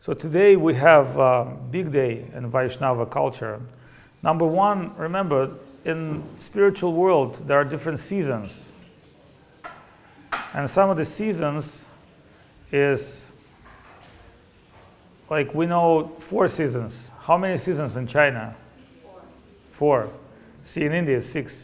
So today we have a big day in Vaishnava culture. Number one, remember, in spiritual world, there are different seasons. And some of the seasons is, like we know 4 seasons. How many seasons in China? 4. See, in India, 6.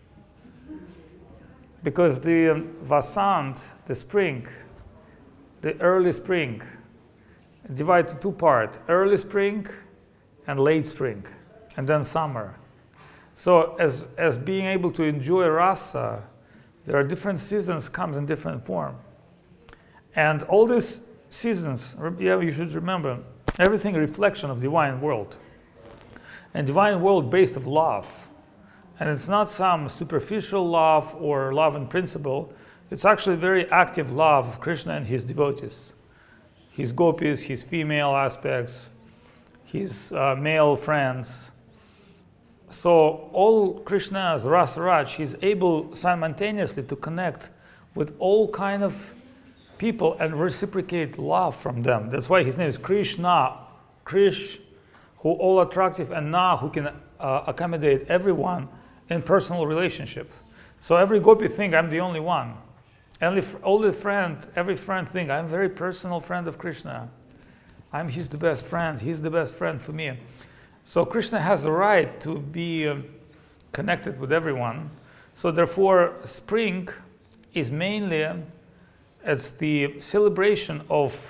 Because the Vasant, the spring, the early spring, divided to 2 parts, early spring and late spring, and then summer. So as being able to enjoy rasa, there are different seasons, comes in different form. And all these seasons, you should remember, everything reflection of divine world. And divine world based of love. And it's not some superficial love or love in principle. It's actually very active love of Krishna and his devotees. His gopis, his female aspects, his male friends. So all Krishna's Rasaraj, he's able simultaneously to connect with all kind of people and reciprocate love from them. That's why his name is Krishna, Krish, who all attractive, and Na, who can accommodate everyone in personal relationship. So every gopi think I'm the only one. Every friend think I'm a very personal friend of Krishna. He's the best friend. He's the best friend for me. So Krishna has the right to be connected with everyone. So therefore, spring is mainly it's the celebration of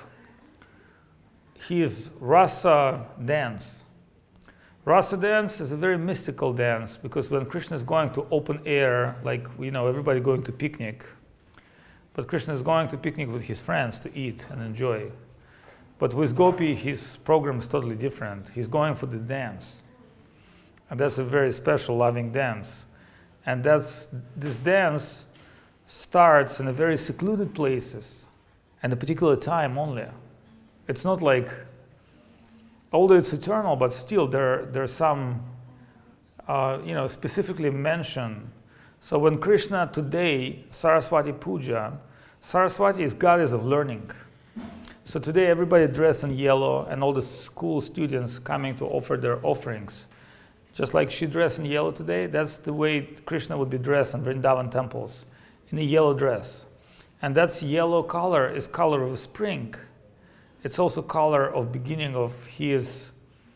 his rasa dance. Rasa dance is a very mystical dance because when Krishna is going to open air, like everybody going to picnic, but Krishna is going to picnic with his friends to eat and enjoy. But with Gopi, his program is totally different. He's going for the dance. And that's a very special, loving dance. And this dance starts in a very secluded places and a particular time only. It's not like, although it's eternal, but still there's some, specifically mentioned. So when Krishna today, Saraswati Puja, Saraswati is goddess of learning. So today everybody dressed in yellow and all the school students coming to offer their offerings. Just like she dressed in yellow today, that's the way Krishna would be dressed in Vrindavan temples, in a yellow dress. And that's yellow color is color of spring. It's also color of beginning of his,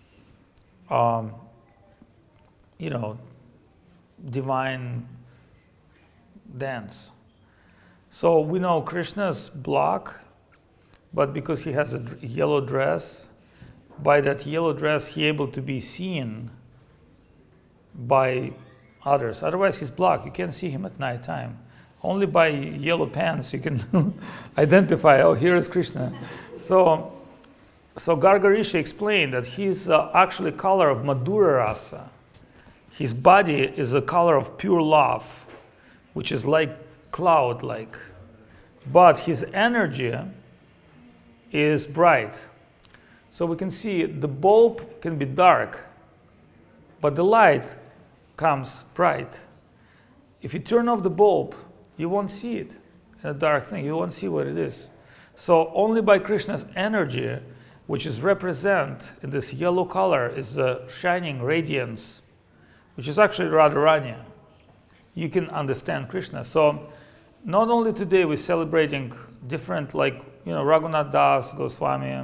divine dance. So we know Krishna's black, but because he has a yellow dress, by that yellow dress he able to be seen by others. Otherwise he's black, you can't see him at night time. Only by yellow pants you can identify, oh, here is Krishna. So Garga Rishi explained that he's actually color of Madhura Rasa. His body is a color of pure love, which is like cloud-like. But his energy is bright. So we can see the bulb can be dark, but the light comes bright. If you turn off the bulb, you won't see it in a dark thing. You won't see what it is. So only by Krishna's energy, which is represent in this yellow color, is a shining radiance, which is actually Radharani. You can understand Krishna. So not only today we're celebrating different, like, Raghunath Das Goswami,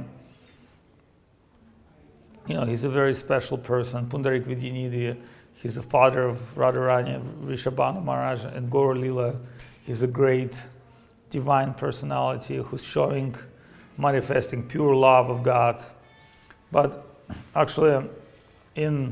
he's a very special person. Pundarik Vidyanidhi, he's the father of Radharani, Rishabhanu Maharaj, and Gaur Lila. He's a great divine personality who's showing, manifesting pure love of God. But actually, in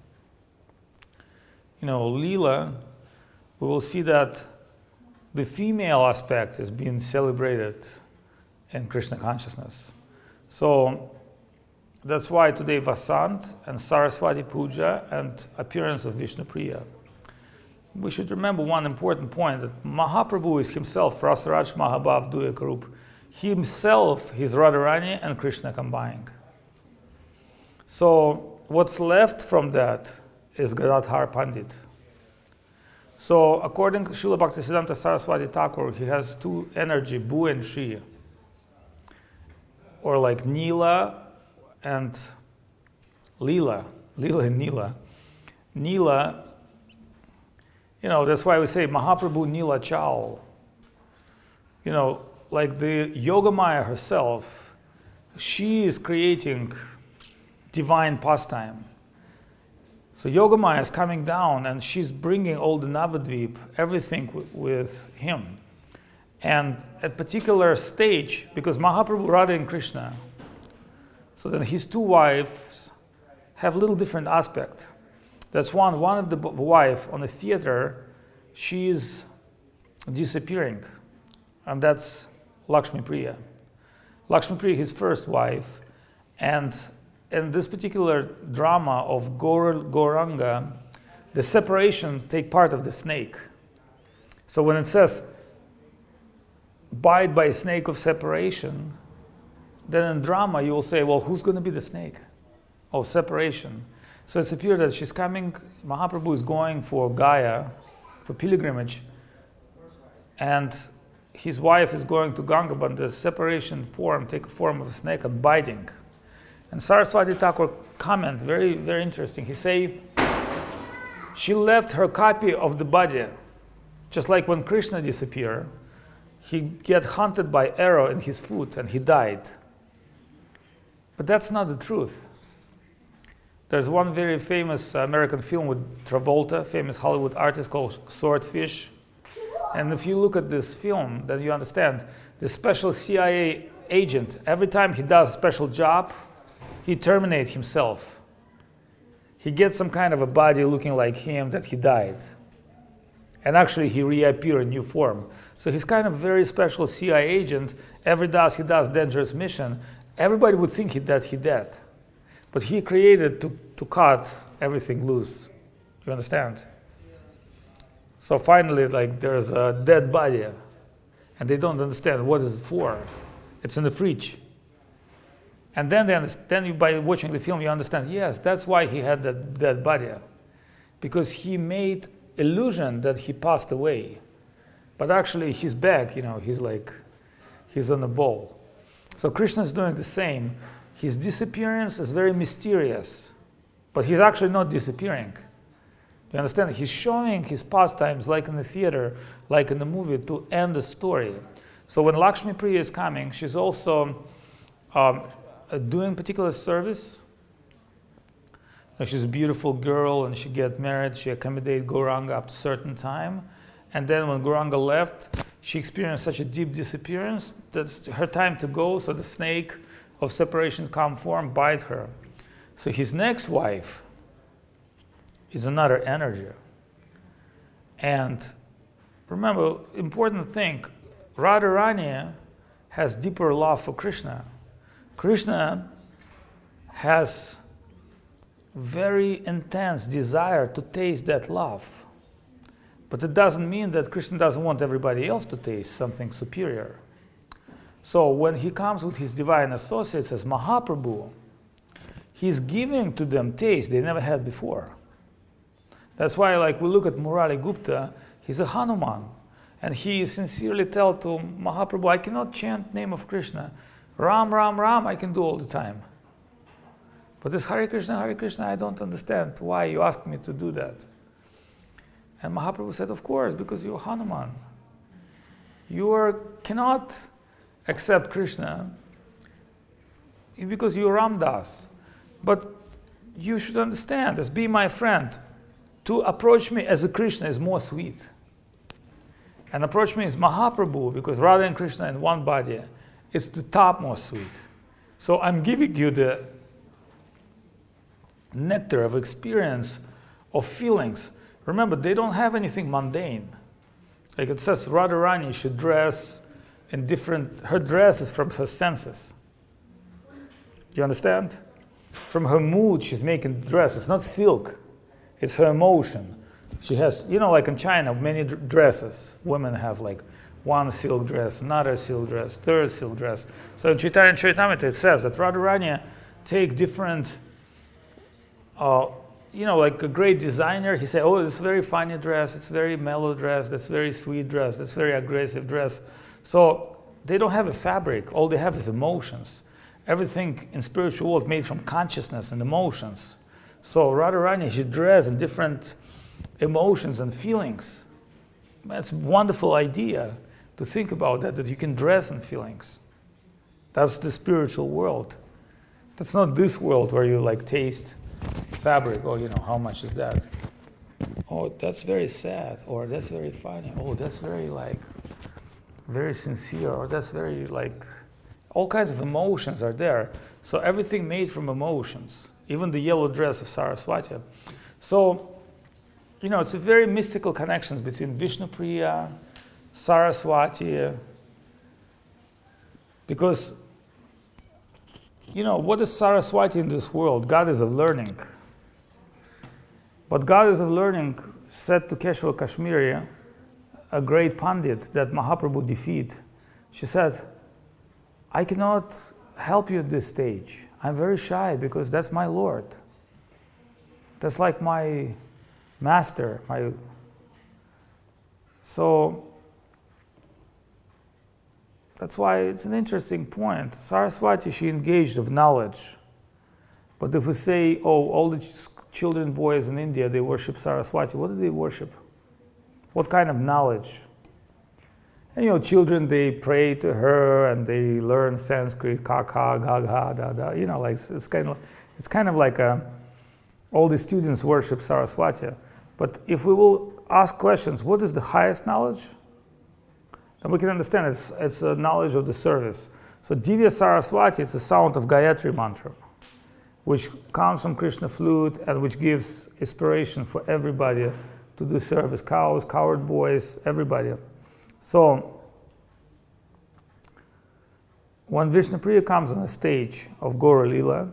Lila, we will see that the female aspect is being celebrated in Krishna consciousness. So that's why today Vasant and Saraswati Puja and appearance of Vishnu Priya. We should remember one important point, that Mahaprabhu is himself Rasaraj Mahabhav Duya Karup. He himself is Radharani and Krishna combined. So what's left from that is Gadadhar Pandit. So according to Srila Bhaktisiddhanta Saraswati Thakur, he has 2 energy, Bu and Shi. Or like Nila and Leela and Neela. Neela, that's why we say Mahaprabhu Neela Chao. Like the Yogamaya herself, she is creating divine pastime. So Yogamaya is coming down and she's bringing all the Navadvip, everything with him. And at particular stage, because Mahaprabhu, Radha and Krishna, so then his two wives have a little different aspect. That's one of the wife on the theater, she is disappearing. And that's Lakshmi Priya. Lakshmi Priya, his first wife. And in this particular drama of Gauranga, the separations take part of the snake. So when it says, bite by a snake of separation, then in drama you will say, well, who's going to be the snake? Oh, separation. So it's appeared that she's coming, Mahaprabhu is going for Gaya, for pilgrimage, and his wife is going to Ganga, but the separation form take a form of a snake and biting. And Saraswati Thakur comment, very, very interesting. He say, she left her copy of the body, just like when Krishna disappeared, he get hunted by arrow in his foot and he died. But that's not the truth. There's one very famous American film with Travolta, famous Hollywood artist called Swordfish. And if you look at this film, then you understand the special CIA agent, every time he does a special job, he terminates himself. He gets some kind of a body looking like him that he died. And actually he reappears in new form. So he's kind of very special CIA agent. Every time he does dangerous mission, everybody would think that he dead. But he created to cut everything loose. You understand? So finally, like there's a dead body, and they don't understand what is it for. It's in the fridge. And then by watching the film, you understand, yes, that's why he had that dead body. Because he made illusion that he passed away. But actually, he's back, he's on the ball. So Krishna is doing the same. His disappearance is very mysterious, but he's actually not disappearing. You understand? He's showing his pastimes like in the theater, like in the movie, to end the story. So when Lakshmi Priya is coming, she's also doing particular service. She's a beautiful girl and she get married, she accommodated Gauranga up to a certain time. And then when Gauranga left, she experienced such a deep disappearance that's her time to go, so the snake of separation come form, bite her. So his next wife is another energy. And remember, important thing, Radharani has deeper love for Krishna. Krishna has very intense desire to taste that love. But it doesn't mean that Krishna doesn't want everybody else to taste something superior. So when he comes with his divine associates as Mahaprabhu, he's giving to them taste they never had before. That's why, like, we look at Murali Gupta, he's a Hanuman. And he sincerely tells to Mahaprabhu, I cannot chant name of Krishna. Ram, Ram, Ram, I can do all the time. But this Hare Krishna, I don't understand why you ask me to do that. And Mahaprabhu said, of course, because you're Hanuman. You cannot accept Krishna because you're Ramdas. But you should understand, as be my friend, to approach me as a Krishna is more sweet. And approach me as Mahaprabhu, because Radha and Krishna in one body, it's the top most sweet. So I'm giving you the nectar of experience, of feelings. Remember, they don't have anything mundane. Like it says, Radharani should dress in different, her dress is from her senses. Do you understand? From her mood, she's making the dress. It's not silk, it's her emotion. She has, like in China, many dresses. Women have like one silk dress, another silk dress, third silk dress. So in Chaitanya Charitamrita it says that Radharani take different, like a great designer, he said, oh, this is very funny dress, it's very mellow dress, that's very sweet dress, that's very aggressive dress. So they don't have a fabric, all they have is emotions. everything in spiritual world made from consciousness and emotions. So Radharani, she dressed in different emotions and feelings. That's a wonderful idea to think about that you can dress in feelings. That's the spiritual world. That's not this world where you like taste fabric, or how much is that? Oh, that's very sad, or that's very funny. Oh, that's very very sincere, or that's very all kinds of emotions are there. So everything made from emotions, even the yellow dress of Saraswati. So, it's a very mystical connections between Vishnupriya, Saraswati, because, what is Saraswati in this world? Goddess of learning. But Goddess of learning said to Keshava Kashmiri, a great Pandit that Mahaprabhu defeated, she said, I cannot help you at this stage. I'm very shy because that's my Lord. That's like my master. So that's why it's an interesting point. Saraswati, she engaged of knowledge. But if we say, all the children, boys in India, they worship Saraswati, what do they worship? What kind of knowledge? And children, they pray to her and they learn Sanskrit, kaka, gaga, da da. It's kind of like all the students worship Saraswati. But if we will ask questions, what is the highest knowledge? Then we can understand it's a knowledge of the service. So Divya Saraswati, it's the sound of Gayatri mantra, which comes from Krishna flute and which gives inspiration for everybody to do service. Cows, cowherd boys, everybody. So when Vishnupriya comes on the stage of Gaura Lila,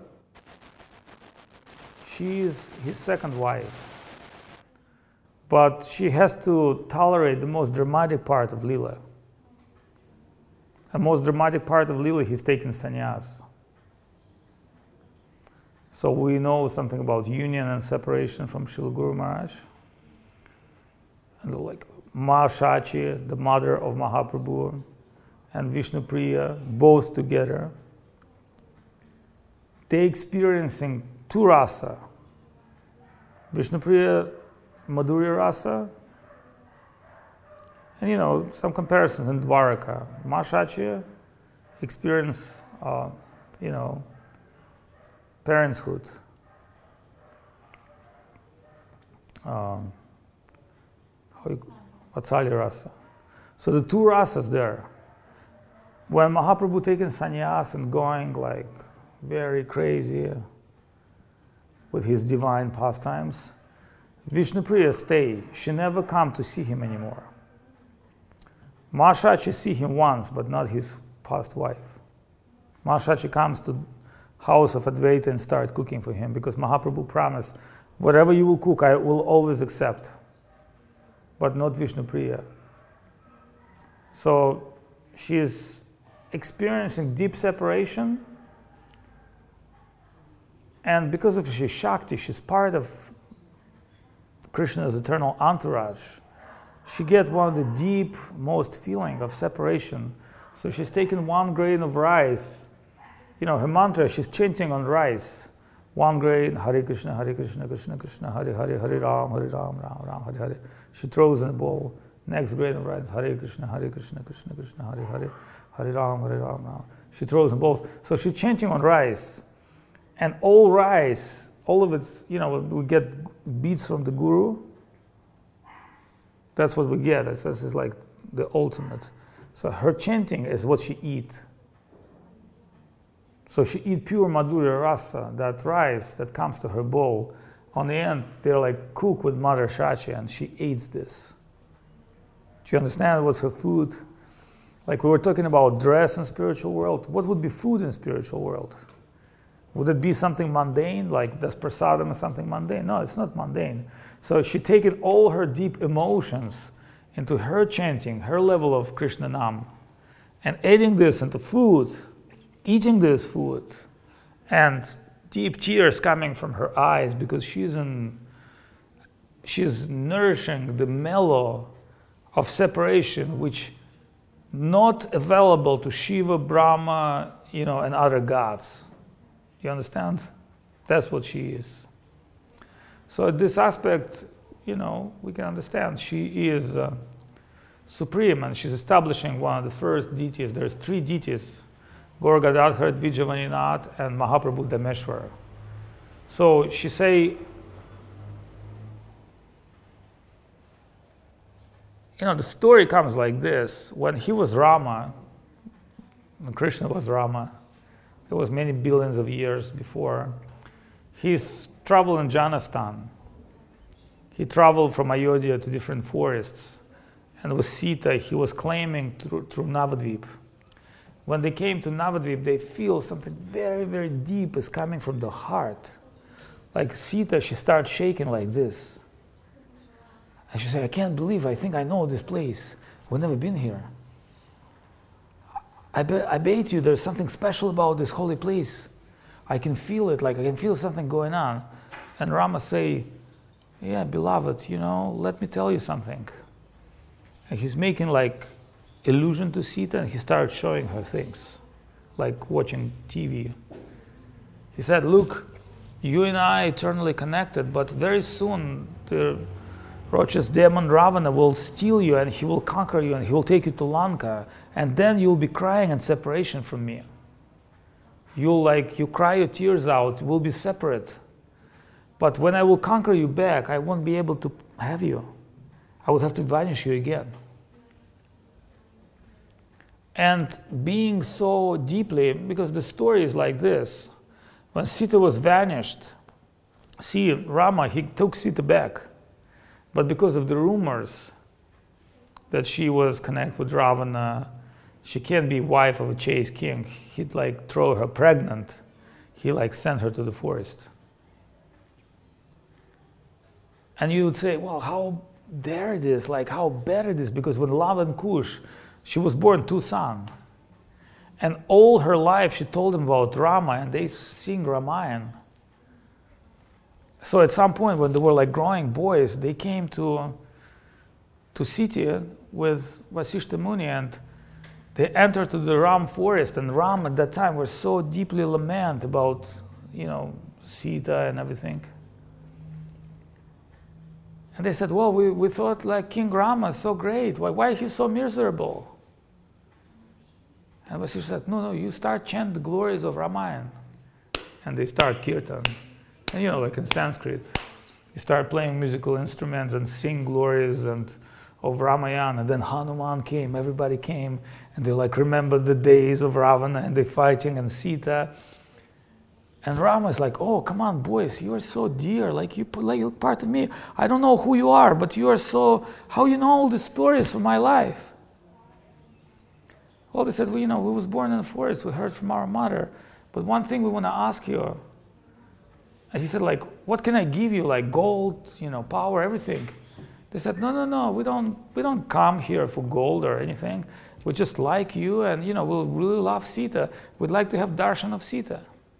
she is his second wife. But she has to tolerate the most dramatic part of Lila. The most dramatic part of Lila, he's taking sannyas. So we know something about union and separation from Srila Guru Maharaj. And Ma Shachi, the mother of Mahaprabhu, and Vishnupriya, both together, they experiencing two rasa. Vishnupriya, Madhurya rasa, and some comparisons in Dwaraka. Ma Shachi experience, parenthood. Vatsalya rasa. So the two rasas there. When Mahaprabhu taking sannyas and going very crazy with his divine pastimes, Vishnupriya stay. She never come to see him anymore. Mashachi see him once, but not his past wife. Mashachi comes to house of Advaita and start cooking for him because Mahaprabhu promised, whatever you will cook, I will always accept. But not Vishnupriya. So she is experiencing deep separation, and because of she's Shakti, she's part of Krishna's eternal entourage. She gets one of the deep most feeling of separation. So she's taking one grain of rice. Her mantra, she's chanting on rice. One grain, Hare Krishna, Krishna Krishna, Hare Hare, Hare Ram, Ram Ram, Hare Hare. She throws in a bowl. Next grain of rice, Hare Krishna, Krishna Krishna, Hare Hare, Hare Ram, Ram. She throws in bowls. So she's chanting on rice. And all rice, all of it, we get beads from the Guru. That's what we get. This is like the ultimate. So her chanting is what she eats. So she eats pure Madhurya rasa, that rice that comes to her bowl. On the end, they're cooked with Mother Shachi, and she eats this. Do you understand what's her food? We were talking about dress in spiritual world. What would be food in spiritual world? Would it be something mundane, like does prasadam is something mundane? No, it's not mundane. So she taken all her deep emotions into her chanting, her level of Krishna Nam, and adding this into food, eating this food, and deep tears coming from her eyes because she's nourishing the mellow of separation, which not available to Shiva, Brahma, and other gods. You understand? That's what she is. So this aspect, we can understand. She is supreme, and she's establishing one of the first deities. There's 3 deities: Gaur Gadadhar, Dvijavaninath, and Mahaprabhu Dameshwar. So she say, the story comes like this. When he was Rama, when Krishna was Rama, it was many billions of years before, he's traveled in Janastan. He traveled from Ayodhya to different forests. And with Sita, he was claiming through Navadvip. When they came to Navadvip, they feel something very, very deep is coming from the heart. Like Sita, she starts shaking like this. And she said, I can't believe, I think I know this place. We've never been here. I bet you there's something special about this holy place. I can feel it, like I can feel something going on. And Rama say, yeah, beloved, let me tell you something. And he's making like illusion to Sita, and he starts showing her things, like watching TV. He said, look, you and I are eternally connected, but very soon the Rochus demon Ravana will steal you, and he will conquer you, and he will take you to Lanka, and then you'll be crying in separation from me. You cry your tears out, we'll be separate. But when I will conquer you back, I won't be able to have you. I would have to vanish you again. And being so deeply, because the story is like this, when Sita was vanished, Rama, he took Sita back. But because of the rumors that she was connected with Ravana, she can't be wife of a chaste king. He'd throw her pregnant. He sent her to the forest. And you would say, well, how dare this? How bad it is? Because when Lava and Kush, she was born 2 sons. And all her life she told them about Rama, and they sing Ramayana. So at some point when they were growing boys, they came to Sita with Vasishta Muni, and they entered to the Ram forest, and Ram at that time was so deeply lament about, Sita and everything. And they said, well, we thought King Rama is so great. Why he's so miserable? And Vasishta said, no, you start chant the glories of Ramayana. And they start kirtan. And in Sanskrit, you start playing musical instruments and sing glories of Ramayana. And then Hanuman came, everybody came, and they remembered the days of Ravana, and they fighting, and Sita. And Rama is oh, come on, boys, you are so dear, you're part of me. I don't know who you are, but you are so, how you know all the stories from my life? Well, they said, we was born in the forest, we heard from our mother, but one thing we want to ask you. And he said, what can I give you, gold, power, everything? They said, no, we don't come here for gold or anything. We just like you, and we'll really love Sita. We'd like to have darshan of Sita.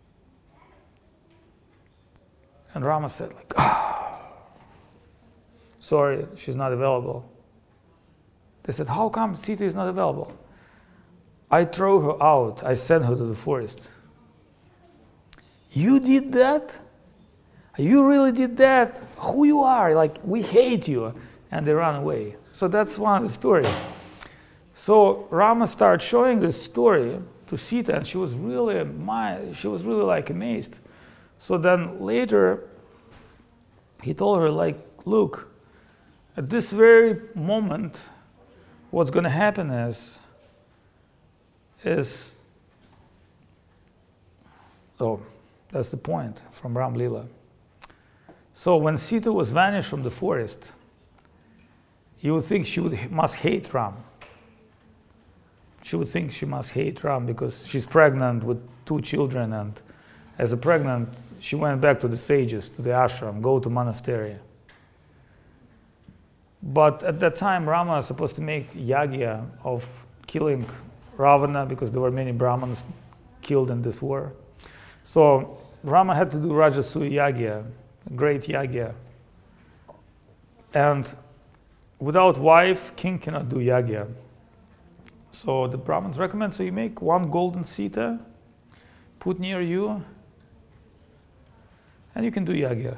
And Rama said, sorry, she's not available. They said, how come Sita is not available? I throw her out. I sent her to the forest. You did that? You really did that? Who you are? We hate you. And they ran away. So that's one of the stories. So Rama started showing this story to Sita, and she was really amazed. So then later, he told her, look, at this very moment, what's going to happen is that's the point from Ram Lila. So when Sita was vanished from the forest, you would think she must hate Ram. She would think she must hate Ram because she's pregnant with 2 children, and as a pregnant, she went back to the sages, to the ashram, go to monastery. But at that time, Rama was supposed to make yagya of killing Ravana because there were many Brahmins killed in this war. So Rama had to do Rajasuya yagya, great yagya. And without wife, king cannot do yagya. So the Brahmins recommend, so you make one golden Sita, put near you, and you can do yagya.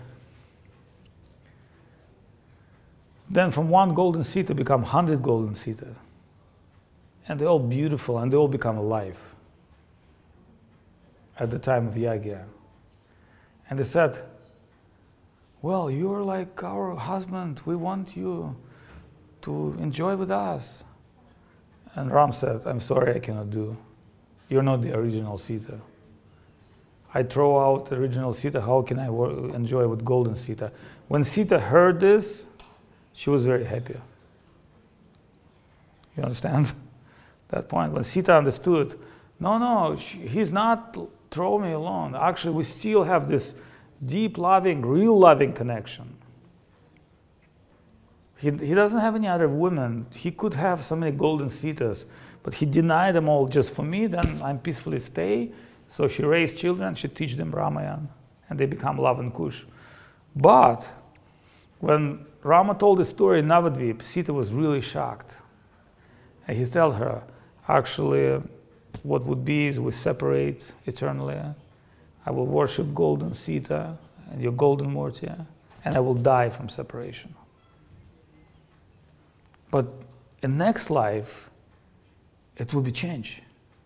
Then from one golden Sita become 100 golden Sita. And they're all beautiful and they all become alive at the time of yagya. And they said, well, you're like our husband, we want you to enjoy with us. And Ram said, I'm sorry, I cannot do. You're not the original Sita. I throw out the original Sita, how can I enjoy with golden Sita? When Sita heard this, she was very happy. You understand? That point, when Sita understood, no, he's not throwing me alone. Actually, we still have this deep loving, real loving connection. He doesn't have any other women. He could have so many golden Sitas, but he denied them all just for me, then I'm peacefully stay. So she raised children, she teach them Ramayana, and they become Lava and Kush. But when Rama told the story in Navadvip, Sita was really shocked. And he told her, actually, what would be is we separate eternally. I will worship golden Sita and your golden Murti, and I will die from separation. But in next life, it will be changed.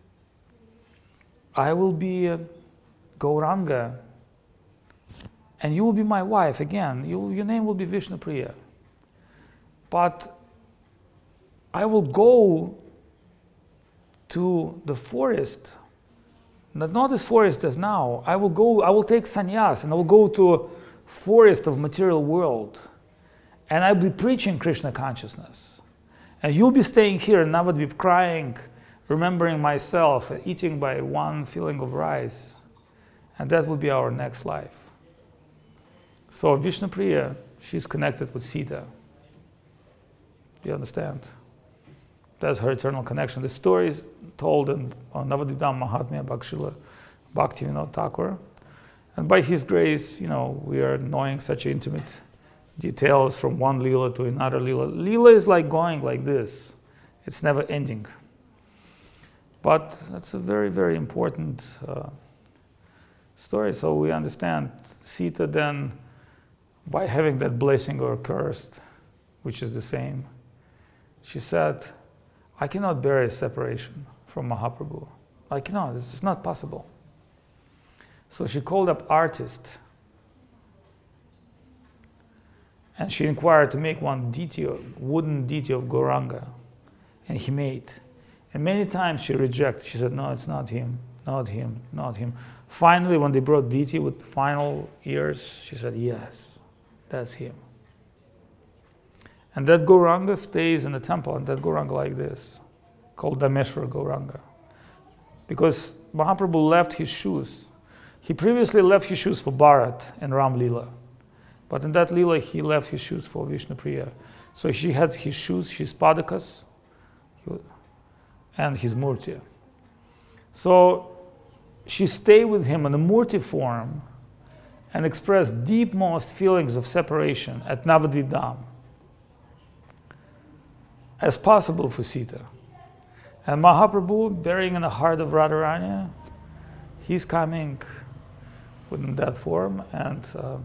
I will be Gauranga, and you will be my wife again. Your name will be Vishnupriya. But I will go to the forest, not as forest as now. I will take sannyas and I will go to a forest of material world, and I'll be preaching Krishna consciousness. And you'll be staying here in Navadvip crying, remembering myself, eating by one filling of rice. And that will be our next life. So Vishnupriya, she's connected with Sita. Do you understand? That's her eternal connection. The story is told in Navadvip Dham Mahatmya Bhakshila Bhaktivinoda Thakur. And by his grace, we are knowing such intimate details from one lila to another lila. Lila is like going like this. It's never ending. But that's a very, very important story. So we understand Sita then, by having that blessing or cursed, which is the same, she said, I cannot bear a separation from Mahaprabhu. I cannot, it's just not possible. So she called up artist, and she inquired to make one wooden deity of Gauranga, and he made. And many times she rejected. She said, no, it's not him, not him, not him. Finally, when they brought deity with final ears, she said, yes, that's him. And that Gauranga stays in the temple, and that Gauranga like this, called Dameshwar Gauranga. Because Mahaprabhu left his shoes. He previously left his shoes for Bharat and Ram Lila. But in that Lila, he left his shoes for Vishnupriya. So she had his shoes, his padakas, and his Murti. So she stayed with him in the Murti form and expressed deepmost feelings of separation at Navadvip Dham as possible for Sita. And Mahaprabhu, bearing in the heart of Radharani, he's coming within that form. And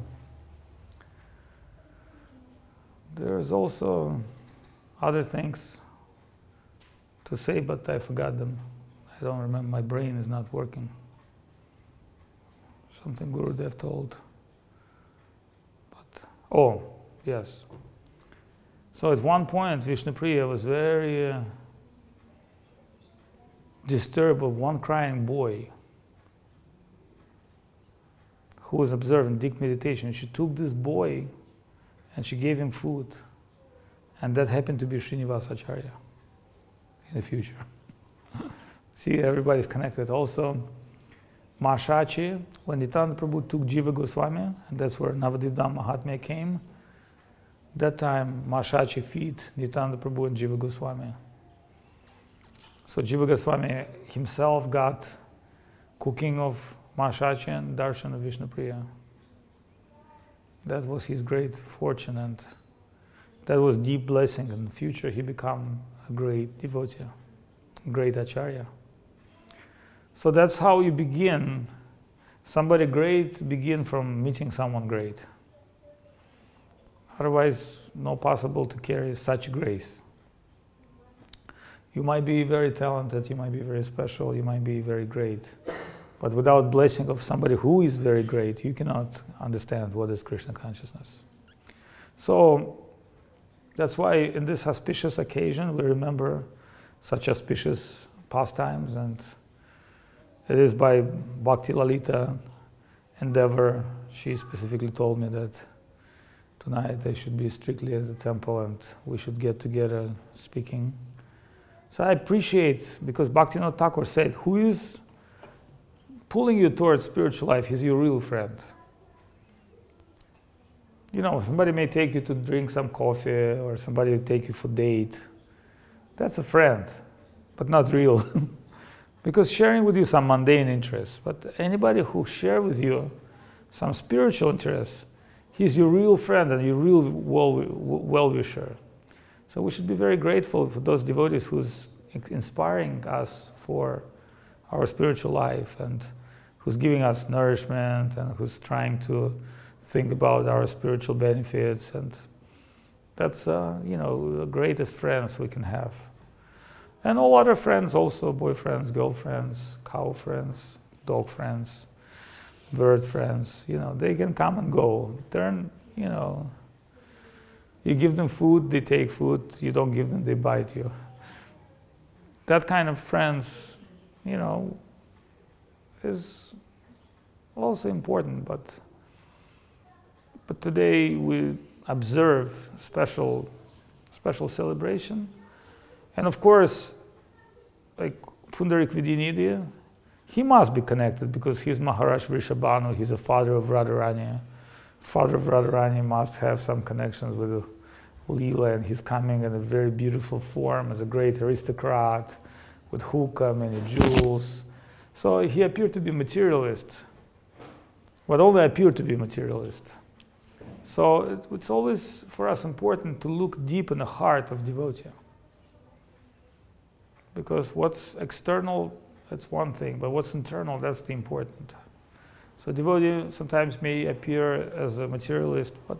there's also other things to say, but I forgot them. I don't remember, my brain is not working. Something Gurudev told. But, oh, yes. So at one point, Vishnupriya was very disturbed of one crying boy who was observing deep meditation. She took this boy and she gave him food. And that happened to be Srinivas Acharya in the future. See, everybody's connected. Also, Mashachi, when Nityananda Prabhu took Jiva Goswami, and that's where Navadvip Dham Mahatmya came, that time Mashachi feed Nityananda Prabhu and Jiva Goswami. So Jiva Goswami himself got cooking of Mashachi and darshan of Vishnupriya. That was his great fortune, and that was deep blessing. In the future, he became a great devotee, great Acharya. So that's how you begin. Somebody great begin from meeting someone great. Otherwise, not possible to carry such grace. You might be very talented, you might be very special, you might be very great. But without blessing of somebody who is very great, you cannot understand what is Krishna consciousness. So that's why in this auspicious occasion, we remember such auspicious pastimes, and it is by Bhakti Lalita endeavor. She specifically told me that tonight I should be strictly at the temple and we should get together speaking. So I appreciate, because Bhaktivinoda Thakur said, who is pulling you towards spiritual life, he's your real friend. You know, somebody may take you to drink some coffee, or somebody will take you for date. That's a friend, but not real. Because sharing with you some mundane interests, but anybody who shares with you some spiritual interests, he's your real friend and your real well-wisher. So we should be very grateful for those devotees who's inspiring us for our spiritual life, and who's giving us nourishment, and who's trying to think about our spiritual benefits. And that's, the greatest friends we can have. And all other friends also, boyfriends, girlfriends, cow friends, dog friends, bird friends, they can come and go. You give them food, they take food. You don't give them, they bite you. That kind of friends, is also important. But today we observe special celebration. And of course, like Pundarik Vidyanidhi, he must be connected because he's Maharaj Vrishabhanu, he's a father of Radharani. Father of Radharani must have some connections with Leela, and he's coming in a very beautiful form as a great aristocrat with hookah, many jewels. So he appeared to be materialist, but only appeared to be materialist. So it's always for us important to look deep in the heart of devotee. Because what's external, that's one thing, but what's internal, that's the important. So devotee sometimes may appear as a materialist, but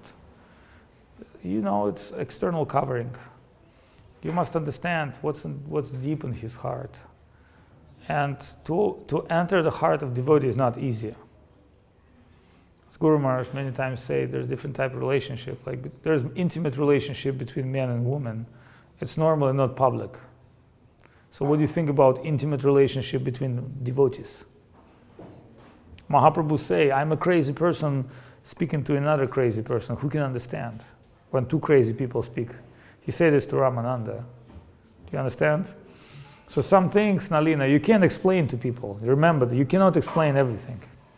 it's external covering. You must understand what's deep in his heart. And to enter the heart of devotee is not easy. As Guru Maharaj many times say, there's different type of relationship. Like there's intimate relationship between men and women. It's normally not public. So what do you think about intimate relationship between devotees? Mahaprabhu say, I'm a crazy person speaking to another crazy person. Who can understand when two crazy people speak? He said this to Ramananda. Do you understand? So some things, Nalina, you can't explain to people. Remember that you cannot explain everything.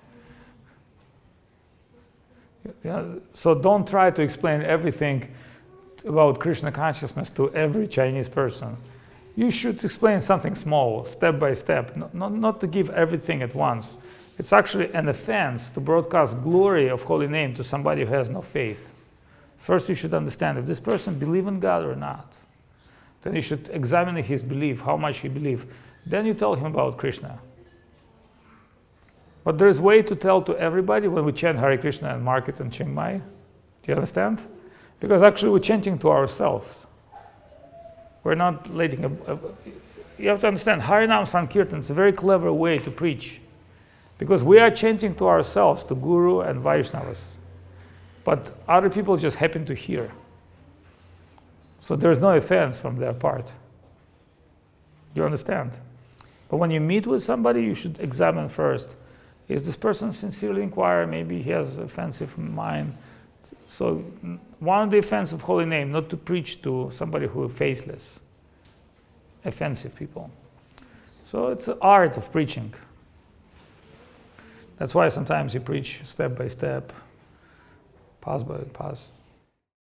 So don't try to explain everything about Krishna consciousness to every Chinese person. You should explain something small, step by step, not to give everything at once. It's actually an offense to broadcast glory of holy name to somebody who has no faith. First, you should understand if this person believes in God or not. Then you should examine his belief, how much he believes. Then you tell him about Krishna. But there is a way to tell to everybody when we chant Hare Krishna and market in Chiang Mai. Do you understand? Because actually we're chanting to ourselves. We're not letting you have to understand, Harinam Sankirtan is a very clever way to preach. Because we are chanting to ourselves, to Guru and Vaishnavas. But other people just happen to hear. So there's no offense from their part. You understand? But when you meet with somebody, you should examine first. Is this person sincerely inquire? Maybe he has offensive mind. So one of the offense of holy name, not to preach to somebody who is faceless, offensive people. So it's an art of preaching. That's why sometimes you preach step by step, pass by pass.